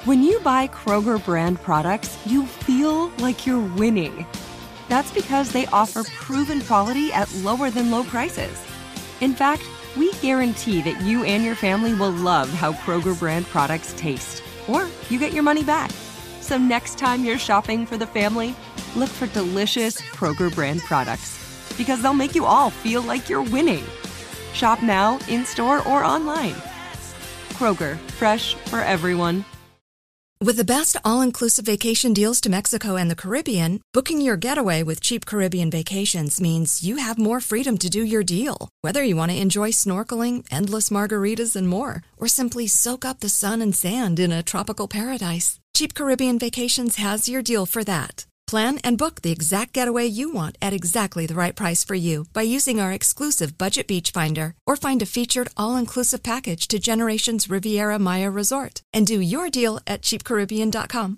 When you buy Kroger brand products, you feel like you're winning. That's because they offer proven quality at lower than low prices. In fact, we guarantee that you and your family will love how Kroger brand products taste, or you get your money back. So next time you're shopping for the family, look for delicious Kroger brand products, because they'll make you all feel like you're winning. Shop now, in-store, or online. Kroger, fresh for everyone. With the best all-inclusive vacation deals to Mexico and the Caribbean, booking your getaway with Cheap Caribbean Vacations means you have more freedom to do your deal. Whether you want to enjoy snorkeling, endless margaritas, and more, or simply soak up the sun and sand in a tropical paradise, Cheap Caribbean Vacations has your deal for that. Plan and book the exact getaway you want at exactly the right price for you by using our exclusive Budget Beach Finder, or find a featured all-inclusive package to Generations Riviera Maya Resort and do your deal at cheapcaribbean.com.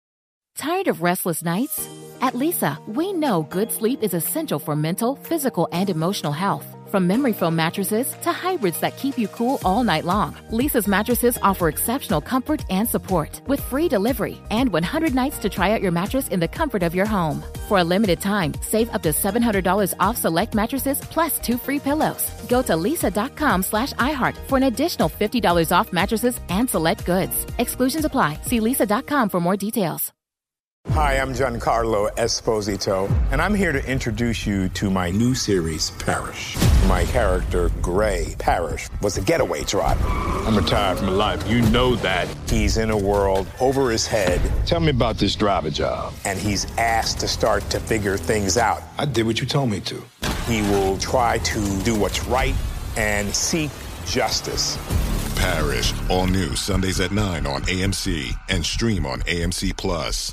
Tired of restless nights? At Leesa, we know good sleep is essential for mental, physical, and emotional health. From memory foam mattresses to hybrids that keep you cool all night long, Leesa's mattresses offer exceptional comfort and support with free delivery and 100 nights to try out your mattress in the comfort of your home. For a limited time, save up to $700 off select mattresses plus 2 free pillows. Go to leesa.com/iHeart for an additional $50 off mattresses and select goods. Exclusions apply. See leesa.com for more details. Hi, I'm Giancarlo Esposito, and I'm here to introduce you to my new series, Parish. My character, Gray Parish, was a getaway driver. I'm retired from life. You know that. He's in a world over his head. Tell me about this driver job. And he's asked to start to figure things out. I did what you told me to. He will try to do what's right and seek justice. Parish, all new Sundays at 9 on AMC and stream on AMC+.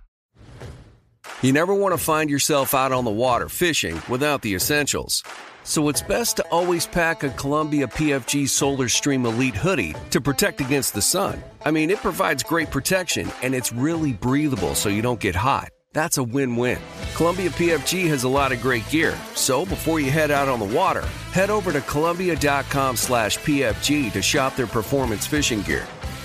You never want to find yourself out on the water fishing without the essentials. So it's best to always pack a Columbia PFG Solar Stream Elite hoodie to protect against the sun. I mean, it provides great protection and it's really breathable so you don't get hot. That's a win-win. Columbia PFG has a lot of great gear. So before you head out on the water, head over to Columbia.com/PFG to shop their performance fishing gear.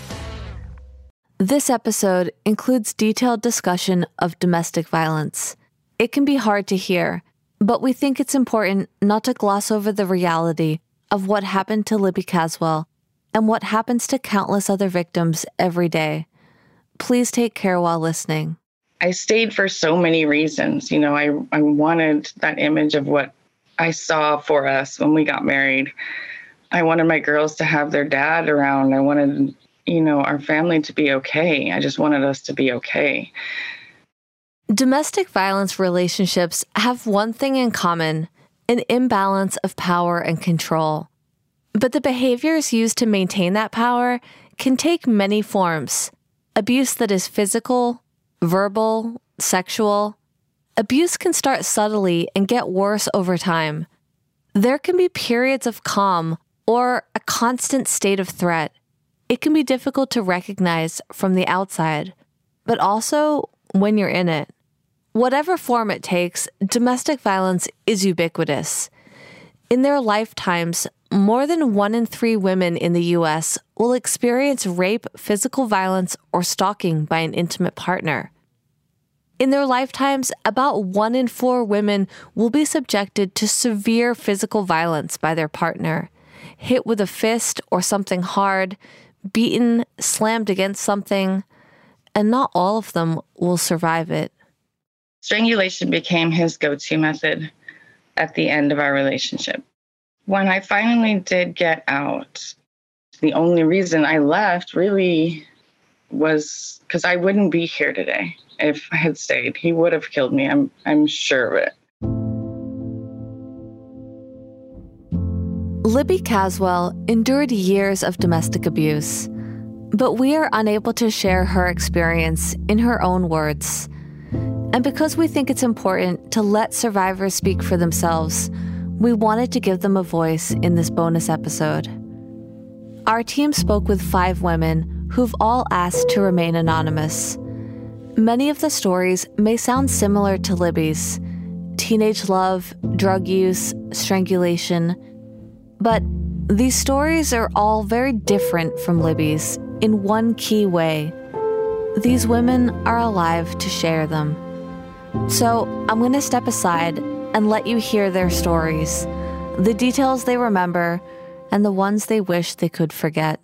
This episode includes detailed discussion of domestic violence. It can be hard to hear, but we think it's important not to gloss over the reality of what happened to Libby Caswell and what happens to countless other victims every day. Please take care while listening. I stayed for so many reasons. You know, I wanted that image of what I saw for us when we got married. I wanted my girls to have their dad around. I wanted, our family to be okay. I just wanted us to be okay. Domestic violence relationships have one thing in common: an imbalance of power and control. But the behaviors used to maintain that power can take many forms. Abuse that is physical, verbal, sexual. Abuse can start subtly and get worse over time. There can be periods of calm or a constant state of threat. It can be difficult to recognize from the outside, but also when you're in it. Whatever form it takes, domestic violence is ubiquitous. In their lifetimes, more than 1 in 3 women in the U.S. will experience rape, physical violence, or stalking by an intimate partner. In their lifetimes, about 1 in 4 women will be subjected to severe physical violence by their partner, hit with a fist or something hard, beaten, slammed against something, and not all of them will survive it. Strangulation became his go-to method at the end of our relationship. When I finally did get out, the only reason I left really was because I wouldn't be here today. If I had stayed, he would have killed me. I'm sure of it. Libby Caswell endured years of domestic abuse, but we are unable to share her experience in her own words. And because we think it's important to let survivors speak for themselves, we wanted to give them a voice in this bonus episode. Our team spoke with 5 women who've all asked to remain anonymous. Many of the stories may sound similar to Libby's: teenage love, drug use, strangulation. But these stories are all very different from Libby's in one key way. these women are alive to share them. So I'm going to step aside and let you hear their stories, the details they remember, and the ones they wish they could forget.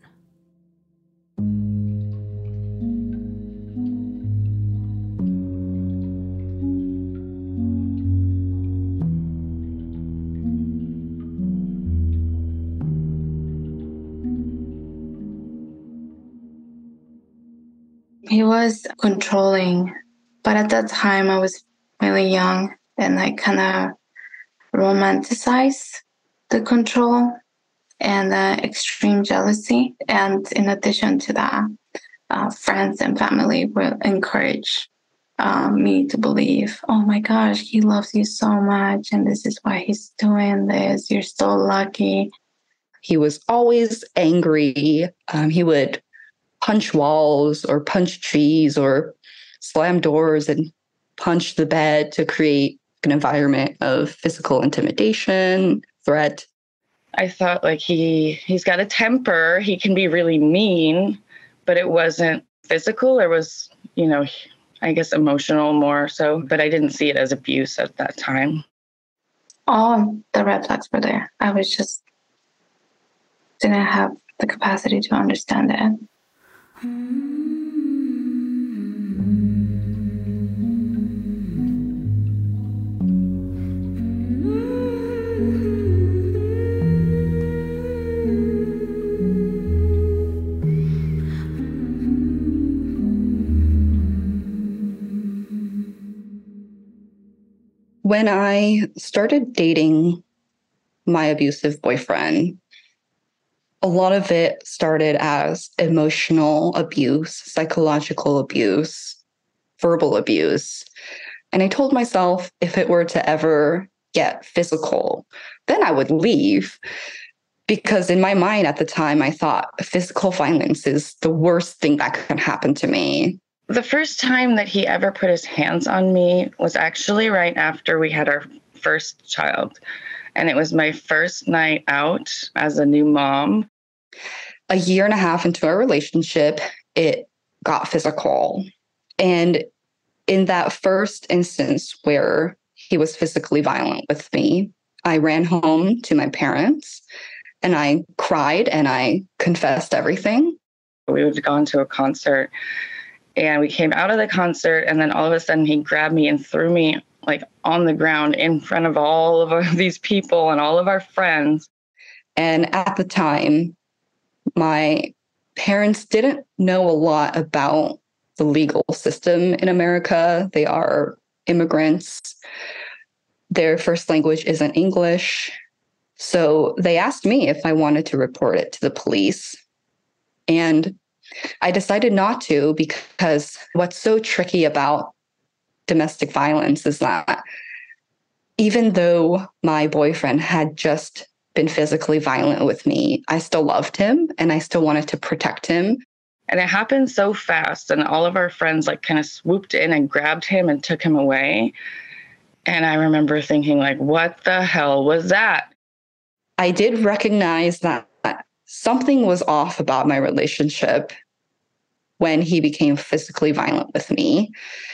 He was controlling, but at that time I was really young and I kind of romanticized the control and the extreme jealousy. And in addition to that, friends and family will encourage me to believe, oh my gosh, he loves you so much and this is why he's doing this. You're so lucky. He was always angry. He would punch walls or punch trees or slam doors and punch the bed to create an environment of physical intimidation, threat. I thought like he's got a temper. He can be really mean, but it wasn't physical. It was, I guess emotional more so, but I didn't see it as abuse at that time. All the red flags were there. I was just didn't have the capacity to understand it. When I started dating my abusive boyfriend, a lot of it started as emotional abuse, psychological abuse, verbal abuse. And I told myself if it were to ever get physical, then I would leave. Because in my mind at the time, I thought physical violence is the worst thing that can happen to me. The first time that he ever put his hands on me was actually right after we had our first child. And it was my first night out as a new mom. A year and a half into our relationship, it got physical. And in that first instance where he was physically violent with me, I ran home to my parents and I cried and I confessed everything. We had gone to a concert and we came out of the concert and then all of a sudden he grabbed me and threw me like on the ground in front of all of these people and all of our friends. And at the time, my parents didn't know a lot about the legal system in America. They are immigrants. Their first language isn't English. So they asked me if I wanted to report it to the police. And I decided not to because what's so tricky about domestic violence is that even though my boyfriend had just been physically violent with me, I still loved him and I still wanted to protect him. And it happened so fast and all of our friends like kind of swooped in and grabbed him and took him away. And I remember thinking like, what the hell was that? I did recognize that something was off about my relationship when he became physically violent with me.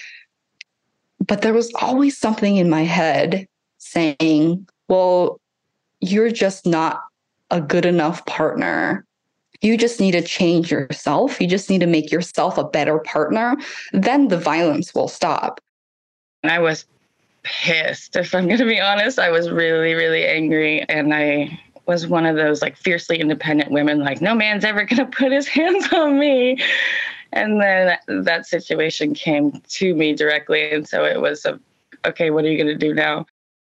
But there was always something in my head saying, well, you're just not a good enough partner. You just need to change yourself. You just need to make yourself a better partner. Then the violence will stop. And I was pissed. If I'm going to be honest, I was really, really angry. And I was one of those like fiercely independent women, like no man's ever going to put his hands on me. And then that situation came to me directly. And so it was, okay, what are you going to do now?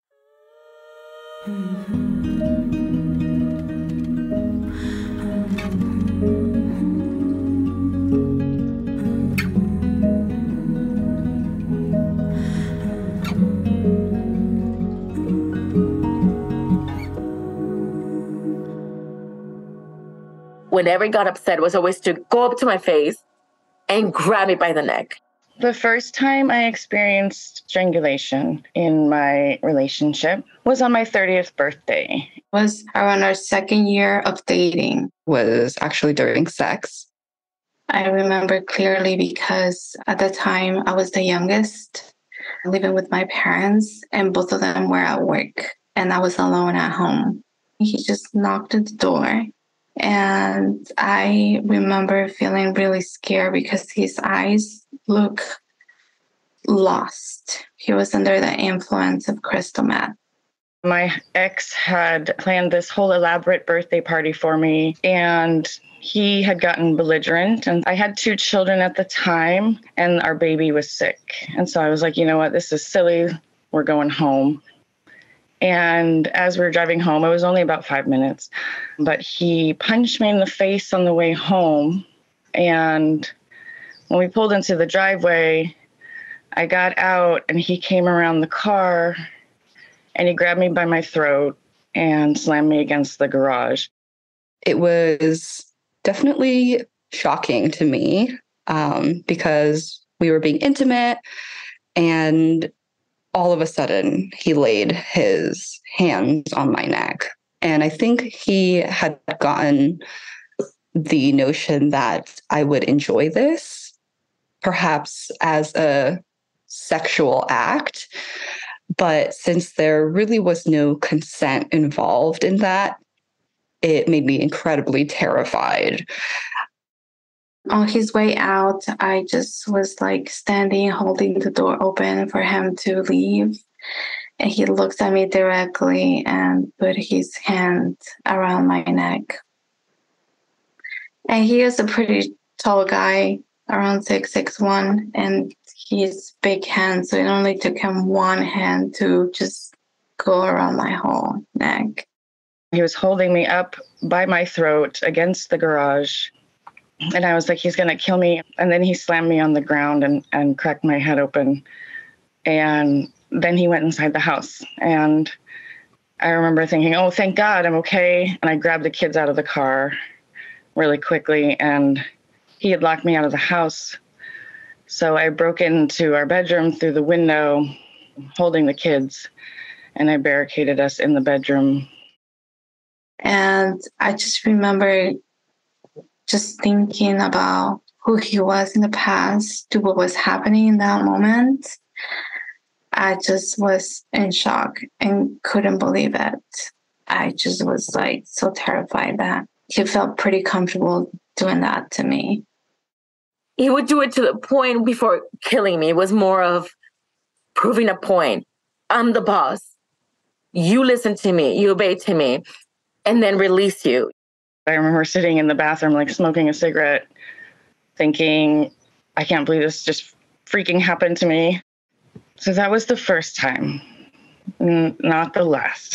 Whenever he got upset, was always to go up to my face and grab me by the neck. The first time I experienced strangulation in my relationship was on my 30th birthday. It was around our second year of dating. Was actually during sex. I remember clearly because at the time I was the youngest, living with my parents, and both of them were at work, and I was alone at home. He just knocked at the door, and I remember feeling really scared because his eyes look lost. He was under the influence of crystal meth. My ex had planned this whole elaborate birthday party for me, and he had gotten belligerent. And I had 2 children at the time, and our baby was sick. And so I was like, you know what, this is silly. We're going home. And as we were driving home, it was only about 5 minutes, but he punched me in the face on the way home. And when we pulled into the driveway, I got out and he came around the car and he grabbed me by my throat and slammed me against the garage. It was definitely shocking to me because we were being intimate, and all of a sudden he laid his hands on my neck. And I think he had gotten the notion that I would enjoy this, perhaps as a sexual act. But since there really was no consent involved in that, it made me incredibly terrified. On his way out, I just was like standing, holding the door open for him to leave. And he looked at me directly and put his hand around my neck. And he is a pretty tall guy, around 6'1", and he's big hands. So it only took him one hand to just go around my whole neck. He was holding me up by my throat against the garage. And I was like, he's going to kill me. And then he slammed me on the ground and cracked my head open. And then he went inside the house. And I remember thinking, oh, thank God, I'm okay. And I grabbed the kids out of the car really quickly. And he had locked me out of the house. So I broke into our bedroom through the window, holding the kids. And I barricaded us in the bedroom. And I just remember just thinking about who he was in the past, to what was happening in that moment. I just was in shock and couldn't believe it. I just was like so terrified that he felt pretty comfortable doing that to me. He would do it to the point before killing me. It was more of proving a point. I'm the boss. You listen to me. You obey to me. And then release you. I remember sitting in the bathroom, like smoking a cigarette, thinking, I can't believe this just freaking happened to me. So that was the first time, not the last.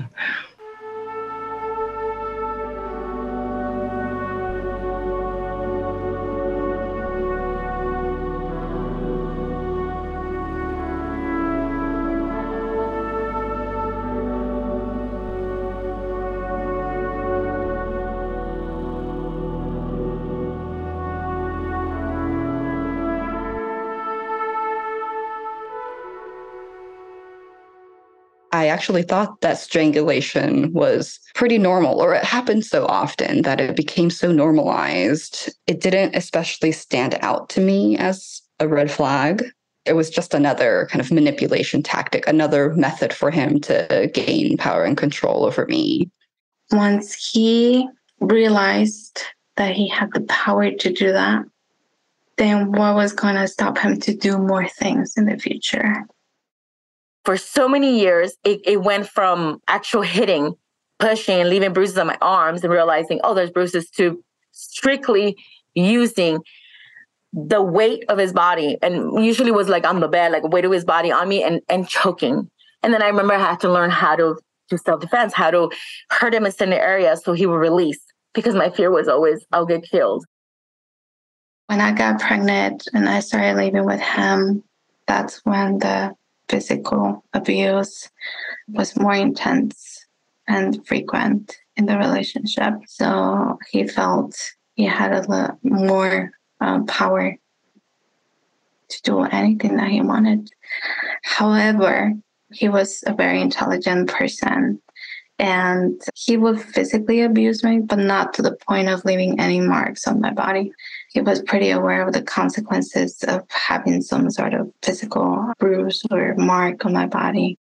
I actually thought that strangulation was pretty normal, or it happened so often that it became so normalized. It didn't especially stand out to me as a red flag. It was just another kind of manipulation tactic, another method for him to gain power and control over me. Once he realized that he had the power to do that, then what was going to stop him to do more things in the future? For so many years, it went from actual hitting, pushing, and leaving bruises on my arms and realizing, oh, there's bruises, to strictly using the weight of his body. And usually was like on the bed, like weight of his body on me and choking. And then I remember I had to learn how to do self-defense, how to hurt him in certain areas so he would release, because my fear was always, I'll get killed. When I got pregnant and I started living with him, that's when the physical abuse was more intense and frequent in the relationship. So he felt he had a lot more power to do anything that he wanted. However, he was a very intelligent person, and he would physically abuse me, but not to the point of leaving any marks on my body. he was pretty aware of the consequences of having some sort of physical bruise or mark on my body.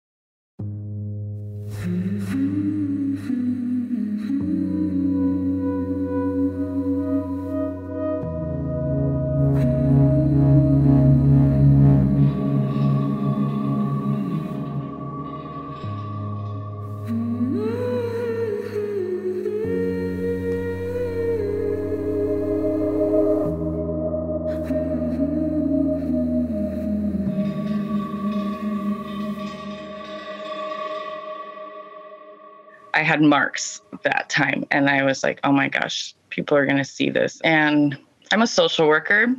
I had marks that time, and I was like, oh my gosh, people are going to see this. And I'm a social worker,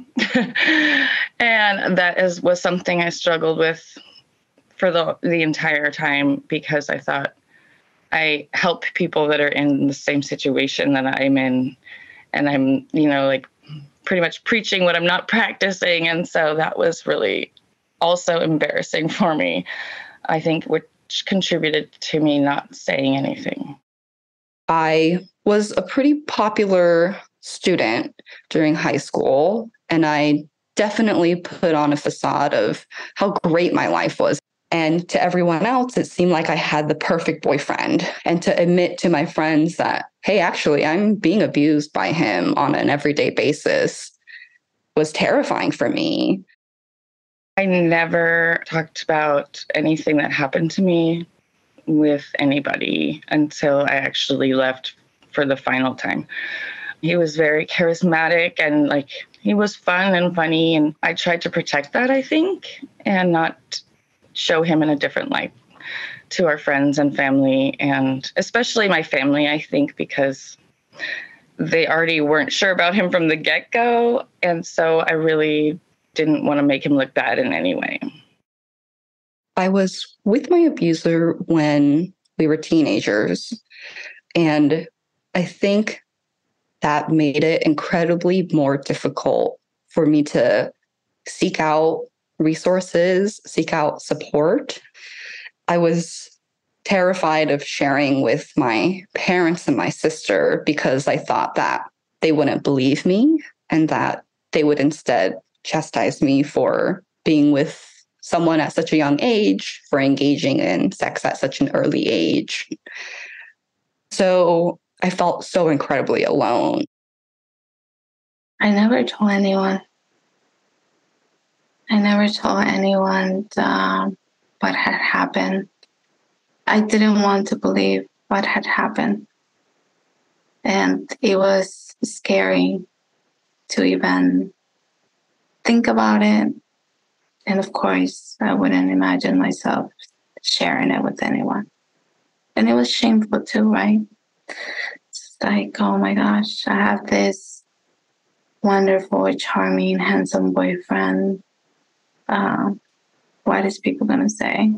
and that was something I struggled with for the entire time, because I thought I help people that are in the same situation that I'm in, and I'm, like pretty much preaching what I'm not practicing. And so that was really also embarrassing for me, I think, which contributed to me not saying anything. I was a pretty popular student during high school, and I definitely put on a facade of how great my life was. And to everyone else, it seemed like I had the perfect boyfriend. And to admit to my friends that, hey, actually, I'm being abused by him on an everyday basis was terrifying for me. I never talked about anything that happened to me with anybody until I actually left for the final time. He was very charismatic, and he was fun and funny, and I tried to protect that, I think, and not show him in a different light to our friends and family, and especially my family, I think, because they already weren't sure about him from the get-go, and so I really didn't want to make him look bad in any way. I was with my abuser when we were teenagers, and I think that made it incredibly more difficult for me to seek out resources, seek out support. I was terrified of sharing with my parents and my sister because I thought that they wouldn't believe me and that they would instead chastise me for being with someone at such a young age, for engaging in sex at such an early age. So I felt so incredibly alone. I never told anyone. I never told anyone what had happened. I didn't want to believe what had happened. And it was scary to even think about it. And of course, I wouldn't imagine myself sharing it with anyone. And it was shameful too, right? It's like, oh my gosh, I have this wonderful, charming, handsome boyfriend. What is people going to say?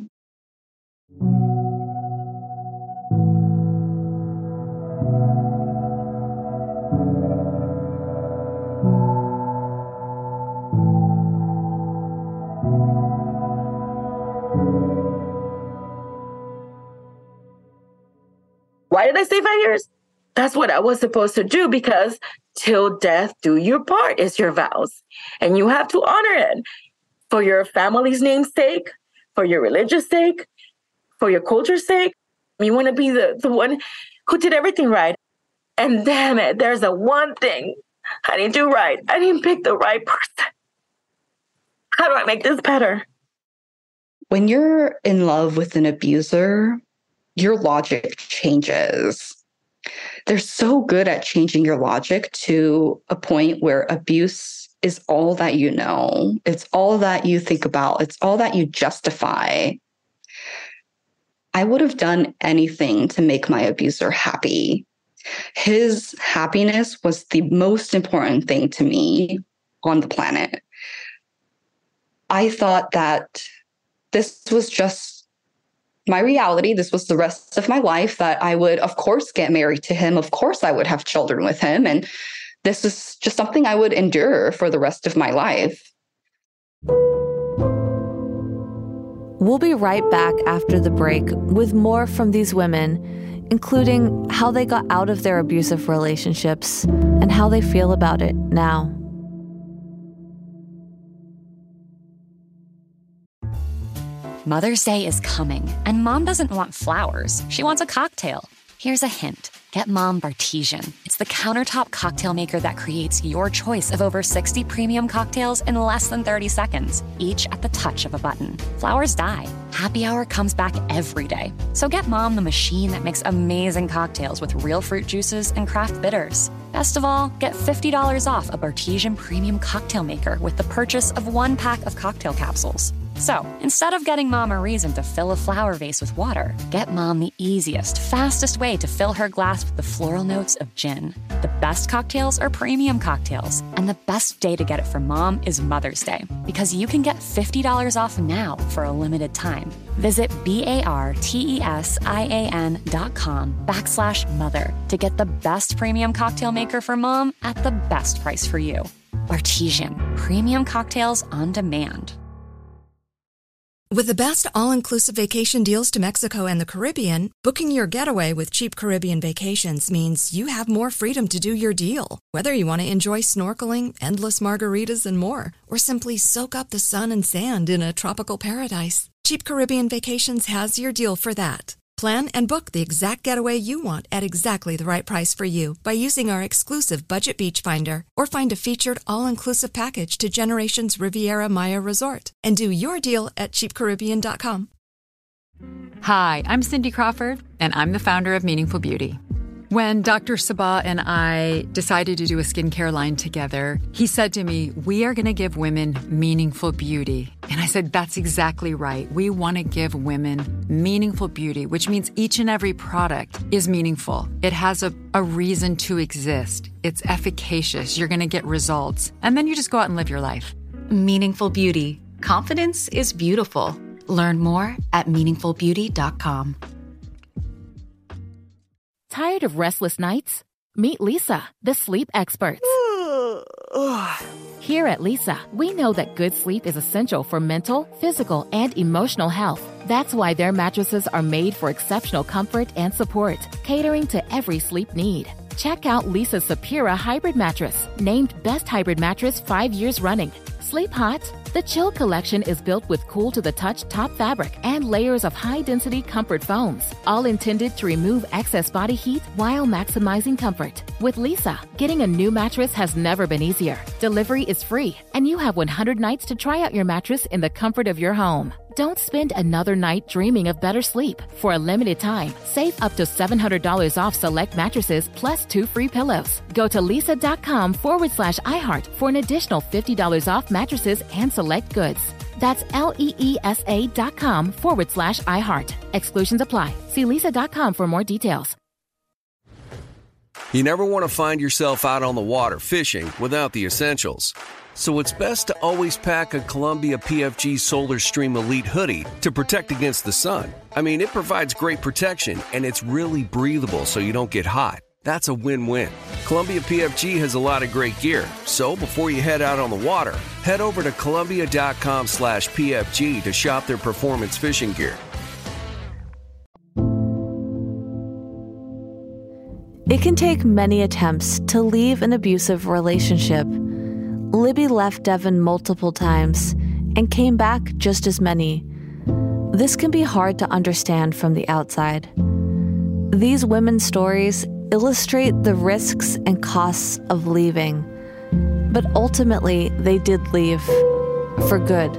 Why did I say 5 years? That's what I was supposed to do, because till death do your part is your vows. And you have to honor it for your family's name's sake, for your religious sake, for your culture's sake. You want to be the one who did everything right. And damn it, there's a one thing I didn't do right. I didn't pick the right person. How do I make this better? When you're in love with an abuser, your logic changes. They're so good at changing your logic to a point where abuse is all that you know. It's all that you think about. It's all that you justify. I would have done anything to make my abuser happy. His happiness was the most important thing to me on the planet. I thought that this was just my reality. This was the rest of my life, that I would, of course, get married to him. Of course, I would have children with him. And this is just something I would endure for the rest of my life. We'll be right back after the break with more from these women, including how they got out of their abusive relationships and how they feel about it now. Mother's Day is coming, and Mom doesn't want flowers. She wants a cocktail. Here's a hint. Get Mom Bartesian. It's the countertop cocktail maker that creates your choice of over 60 premium cocktails in less than 30 seconds, each at the touch of a button. Flowers die. Happy Hour comes back every day. So get Mom the machine that makes amazing cocktails with real fruit juices and craft bitters. Best of all, get $50 off a Bartesian premium cocktail maker with the purchase of 1 pack of cocktail capsules. So, instead of getting Mom a reason to fill a flower vase with water, get Mom the easiest, fastest way to fill her glass with the floral notes of gin. The best cocktails are premium cocktails, and the best day to get it for Mom is Mother's Day, because you can get $50 off now for a limited time. Visit BARTESIAN.com/mother to get the best premium cocktail maker for Mom at the best price for you. Bartesian, premium cocktails on demand. With the best all-inclusive vacation deals to Mexico and the Caribbean, booking your getaway with Cheap Caribbean Vacations means you have more freedom to do your deal. Whether you want to enjoy snorkeling, endless margaritas, and more, or simply soak up the sun and sand in a tropical paradise, Cheap Caribbean Vacations has your deal for that. Plan and book the exact getaway you want at exactly the right price for you by using our exclusive Budget Beach Finder, or find a featured all-inclusive package to Generations Riviera Maya Resort and do your deal at cheapcaribbean.com. Hi, I'm Cindy Crawford, and I'm the founder of Meaningful Beauty. When Dr. Sabah and I decided to do a skincare line together, he said to me, "We are going to give women meaningful beauty." And I said, "That's exactly right. We want to give women meaningful beauty, which means each and every product is meaningful. It has a reason to exist. It's efficacious. You're going to get results. And then you just go out and live your life." Meaningful Beauty. Confidence is beautiful. Learn more at meaningfulbeauty.com. Tired of restless nights? Meet Leesa, the sleep experts. Here at Leesa, we know that good sleep is essential for mental, physical, and emotional health. That's why their mattresses are made for exceptional comfort and support, catering to every sleep need. Check out Leesa's Sapira Hybrid Mattress, named Best Hybrid Mattress 5 years running. Sleep hot? The Chill Collection is built with cool-to-the-touch top fabric and layers of high-density comfort foams, all intended to remove excess body heat while maximizing comfort. With Leesa, getting a new mattress has never been easier. Delivery is free, and you have 100 nights to try out your mattress in the comfort of your home. Don't spend another night dreaming of better sleep. For a limited time, save up to $700 off select mattresses plus 2 free pillows. Go to leesa.com/iHeart for an additional $50 off mattresses and select goods. That's LEESA.com/iHeart. Exclusions apply. See leesa.com for more details. You never want to find yourself out on the water fishing without the essentials. So it's best to always pack a Columbia PFG Solar Stream Elite hoodie to protect against the sun. I mean, it provides great protection, and it's really breathable so you don't get hot. That's a win-win. Columbia PFG has a lot of great gear, so before you head out on the water, head over to Columbia.com/PFG to shop their performance fishing gear. It can take many attempts to leave an abusive relationship. Libby left Devin multiple times and came back just as many. This can be hard to understand from the outside. These women's stories illustrate the risks and costs of leaving, but ultimately they did leave for good.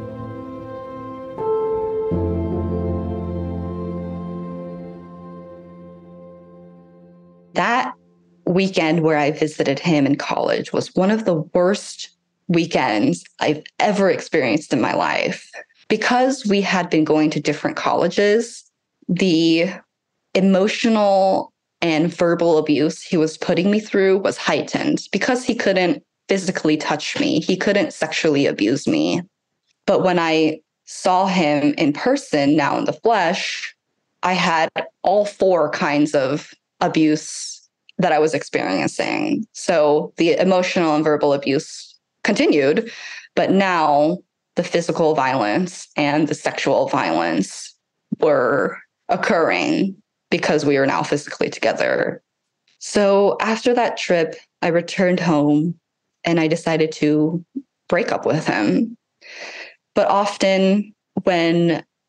That weekend where I visited him in college was one of the worst weekends I've ever experienced in my life. Because we had been going to different colleges, the emotional and verbal abuse he was putting me through was heightened because he couldn't physically touch me. He couldn't sexually abuse me. But when I saw him in person, now in the flesh, I had all 4 kinds of abuse that I was experiencing. So the emotional and verbal abuse continued, but now the physical violence and the sexual violence were occurring because we are now physically together. So after that trip, I returned home and I decided to break up with him. But often when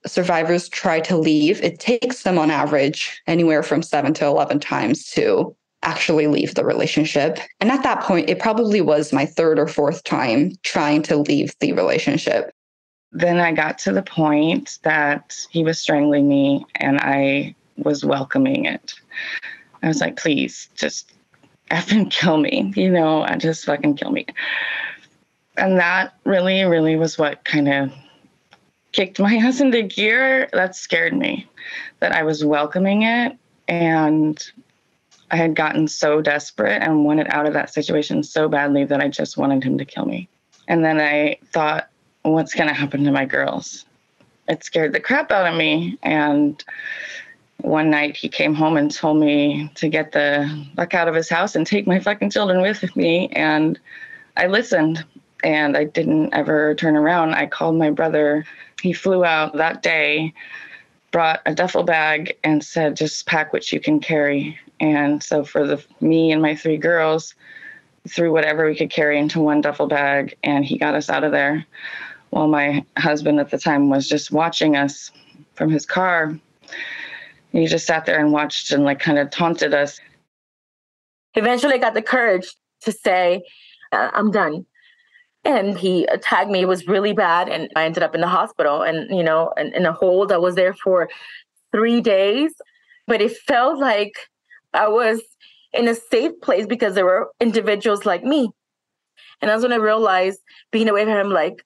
survivors try to leave, it takes them on average anywhere from 7 to 11 times to actually leave the relationship. And at that point, it probably was my third or fourth time trying to leave the relationship. Then I got to the point that he was strangling me and I was welcoming it. I was like, please, just effing kill me. Just fucking kill me. And that really, really was what kind of kicked my ass into gear. That scared me, that I was welcoming it. And I had gotten so desperate and wanted out of that situation so badly that I just wanted him to kill me. And then I thought, what's going to happen to my girls? It scared the crap out of me. And one night he came home and told me to get the fuck out of his house and take my fucking children with me. And I listened and I didn't ever turn around. I called my brother. He flew out that day, brought a duffel bag and said, just pack what you can carry. And so for me and my 3 girls, threw whatever we could carry into one duffel bag, and he got us out of there. While my husband at the time was just watching us from his car. He just sat there and watched and kind of taunted us. Eventually I got the courage to say, I'm done. And he attacked me. It was really bad. And I ended up in the hospital and, in a hold. I was there for 3 days, but it felt like I was in a safe place because there were individuals like me. And that's when I realized, being away from him,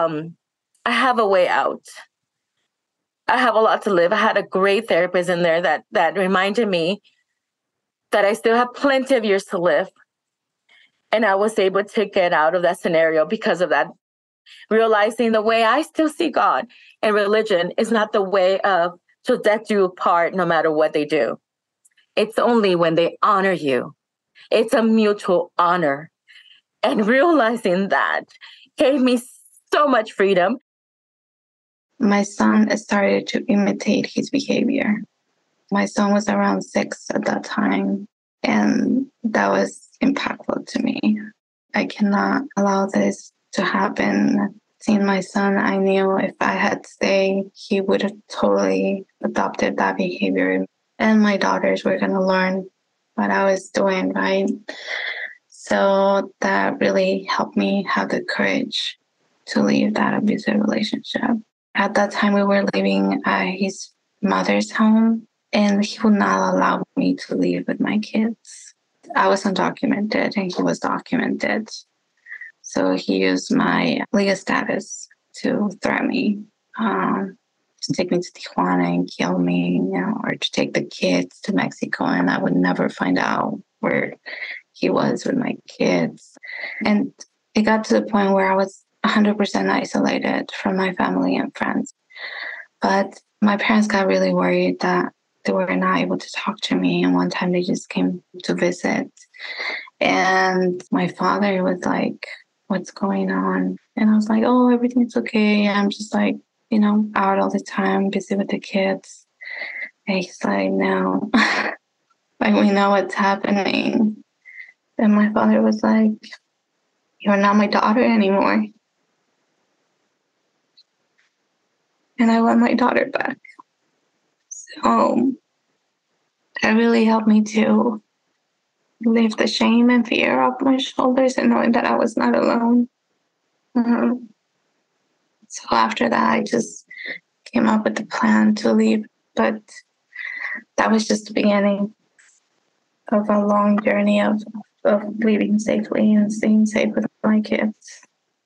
I have a way out. I have a lot to live. I had a great therapist in there that reminded me that I still have plenty of years to live. And I was able to get out of that scenario because of that, realizing the way I still see God and religion is not the way of to death you apart no matter what they do. It's only when they honor you. It's a mutual honor. And realizing that gave me so much freedom. My son started to imitate his behavior. My son was around 6 at that time, and that was impactful to me. I cannot allow this to happen. Seeing my son, I knew if I had stayed, he would have totally adopted that behavior. And my daughters were going to learn what I was doing, right? So that really helped me have the courage to leave that abusive relationship. At that time, we were living at his mother's home, and he would not allow me to leave with my kids. I was undocumented, and he was documented. So he used my legal status to threaten me, to take me to Tijuana and kill me, or to take the kids to Mexico, and I would never find out where he was with my kids. And it got to the point where I was 100% isolated from my family and friends. But my parents got really worried that they were not able to talk to me. And one time they just came to visit. And my father was like, what's going on? And I was like, oh, everything's okay. I'm just out all the time, busy with the kids. And he's like, no, we know what's happening. And my father was like, you're not my daughter anymore. And I want my daughter back. So that really helped me to lift the shame and fear off my shoulders and knowing that I was not alone. So after that, I just came up with the plan to leave. But that was just the beginning of a long journey of leaving safely and staying safe with my kids.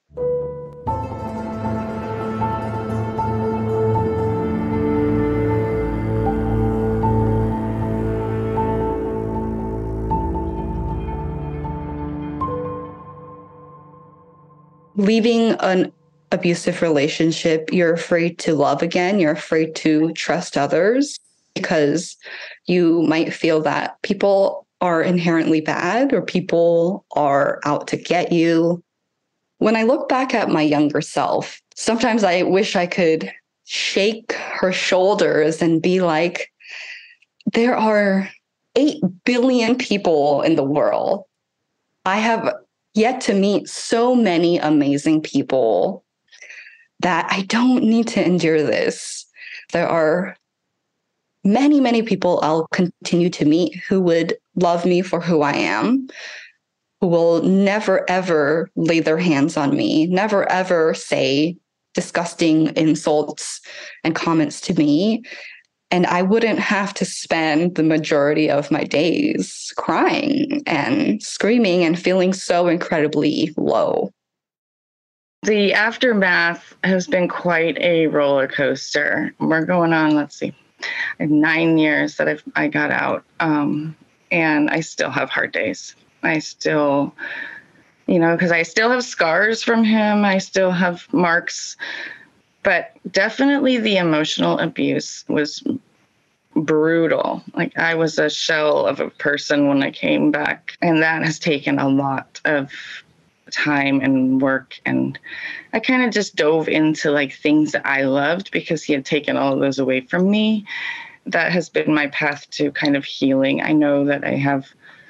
Leaving an abusive relationship, you're afraid to love again. You're afraid to trust others because you might feel that people are inherently bad or people are out to get you. When I look back at my younger self, sometimes I wish I could shake her shoulders and be like, there are 8 billion people in the world. I have yet to meet so many amazing people that I don't need to endure this. There are many, many people I'll continue to meet who would love me for who I am, who will never, ever lay their hands on me, never, ever say disgusting insults and comments to me. And I wouldn't have to spend the majority of my days crying and screaming and feeling so incredibly low. The aftermath has been quite a roller coaster. We're going on, 9 years that I got out. And I still have hard days. I still, because I still have scars from him. I still have marks. But definitely the emotional abuse was brutal. Like, I was a shell of a person when I came back. And that has taken a lot of time and work. And I kind of just dove into things that I loved because he had taken all of those away from me. That has been my path to kind of healing. I know that I have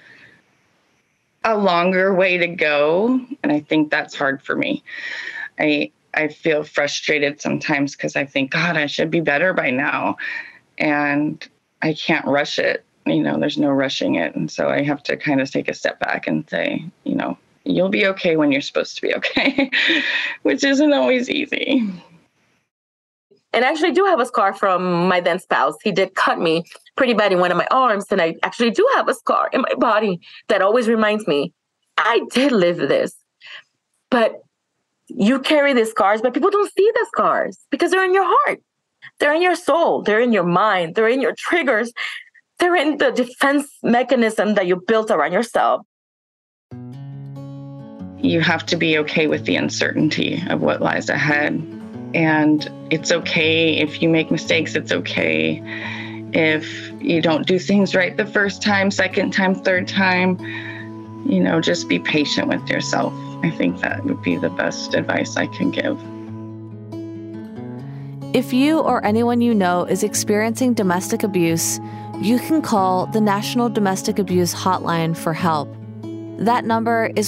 a longer way to go. And I think that's hard for me. I feel frustrated sometimes because I think, God, I should be better by now. And I can't rush it. There's no rushing it. And so I have to kind of take a step back and say, you'll be okay when you're supposed to be okay, which isn't always easy. And I actually do have a scar from my then spouse. He did cut me pretty bad in one of my arms. And I actually do have a scar in my body that always reminds me, I did live this. But you carry the scars, but people don't see the scars because they're in your heart. They're in your soul. They're in your mind. They're in your triggers. They're in the defense mechanism that you built around yourself. You have to be okay with the uncertainty of what lies ahead. And it's okay if you make mistakes. It's okay if you don't do things right the first time, second time, third time. Just be patient with yourself. I think that would be the best advice I can give. If you or anyone you know is experiencing domestic abuse, you can call the National Domestic Abuse Hotline for help. That number is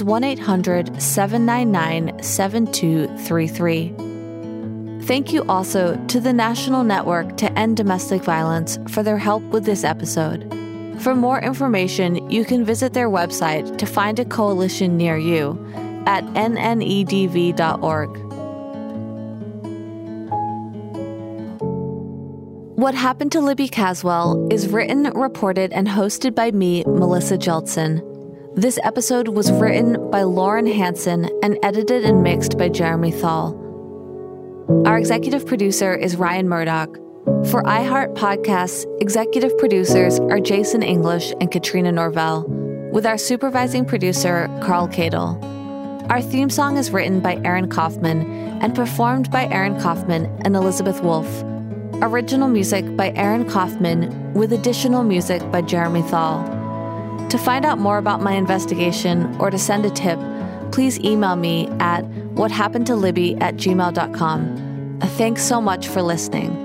1-800-799-7233. Thank you also to the National Network to End Domestic Violence for their help with this episode. For more information, you can visit their website to find a coalition near you at nnedv.org. What Happened to Libby Caswell is written, reported, and hosted by me, Melissa Jeltsin. This episode was written by Lauren Hansen and edited and mixed by Jeremy Thal. Our executive producer is Ryan Murdoch. For iHeart Podcasts, executive producers are Jason English and Katrina Norvell, with our supervising producer, Carl Cadle. Our theme song is written by Aaron Kaufman and performed by Aaron Kaufman and Elizabeth Wolfe. Original music by Aaron Kaufman, with additional music by Jeremy Thal. To find out more about my investigation or to send a tip, please email me at whathappenedtolibby@gmail.com. Thanks so much for listening.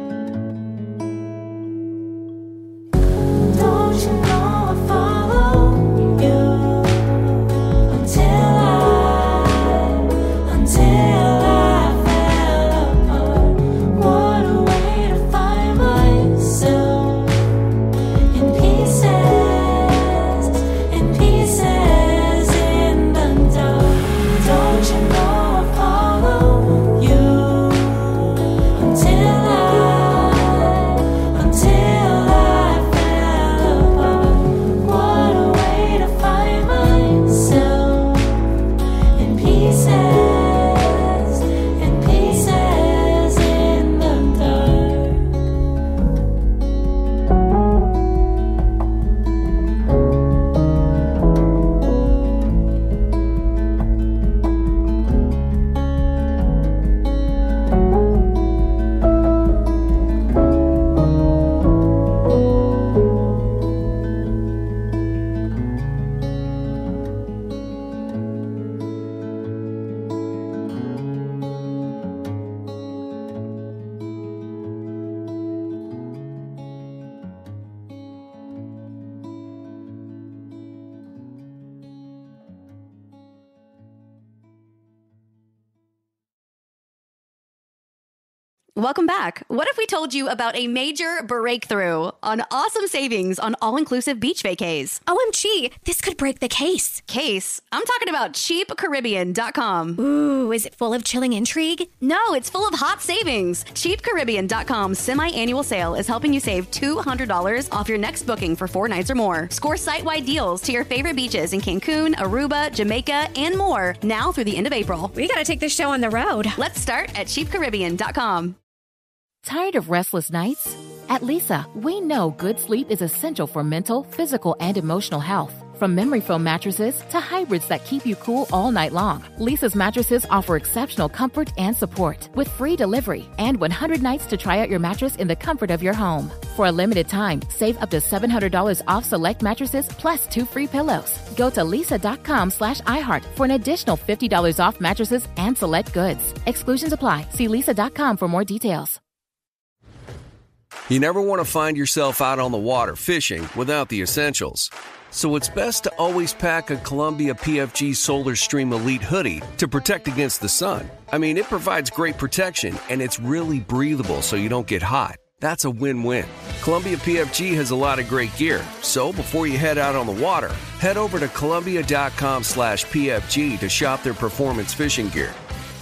Till I Welcome back. What if we told you about a major breakthrough on awesome savings on all-inclusive beach vacays? OMG, this could break the case. Case? I'm talking about CheapCaribbean.com. Ooh, is it full of chilling intrigue? No, it's full of hot savings. CheapCaribbean.com's semi-annual sale is helping you save $200 off your next booking for 4 nights or more. Score site-wide deals to your favorite beaches in Cancun, Aruba, Jamaica, and more now through the end of April. We gotta take this show on the road. Let's start at CheapCaribbean.com. Tired of restless nights? At Leesa, we know good sleep is essential for mental, physical, and emotional health. From memory foam mattresses to hybrids that keep you cool all night long, Leesa's mattresses offer exceptional comfort and support with free delivery and 100 nights to try out your mattress in the comfort of your home. For a limited time, save up to $700 off select mattresses plus 2 free pillows. Go to leesa.com/iHeart for an additional $50 off mattresses and select goods. Exclusions apply. See leesa.com for more details. You never want to find yourself out on the water fishing without the essentials. So it's best to always pack a Columbia PFG Solar Stream Elite hoodie to protect against the sun. I mean, it provides great protection and it's really breathable so you don't get hot. That's a win-win. Columbia PFG has a lot of great gear. So before you head out on the water, head over to Columbia.com/PFG to shop their performance fishing gear.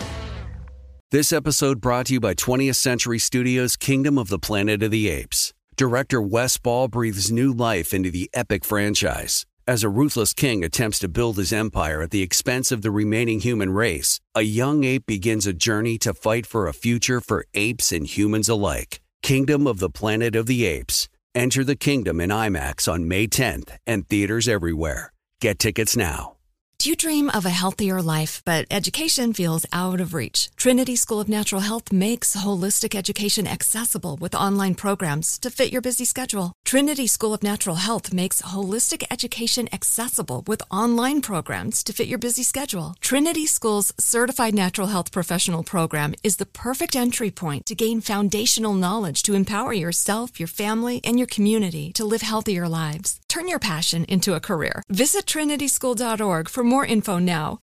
This episode brought to you by 20th Century Studios' Kingdom of the Planet of the Apes. Director Wes Ball breathes new life into the epic franchise. As a ruthless king attempts to build his empire at the expense of the remaining human race, a young ape begins a journey to fight for a future for apes and humans alike. Kingdom of the Planet of the Apes. Enter the kingdom in IMAX on May 10th and theaters everywhere. Get tickets now. Do you dream of a healthier life, but education feels out of reach? Trinity School of Natural Health makes holistic education accessible with online programs to fit your busy schedule. Trinity School of Natural Health makes holistic education accessible with online programs to fit your busy schedule. Trinity School's Certified Natural Health Professional Program is the perfect entry point to gain foundational knowledge to empower yourself, your family, and your community to live healthier lives. Turn your passion into a career. Visit trinityschool.org for more info now.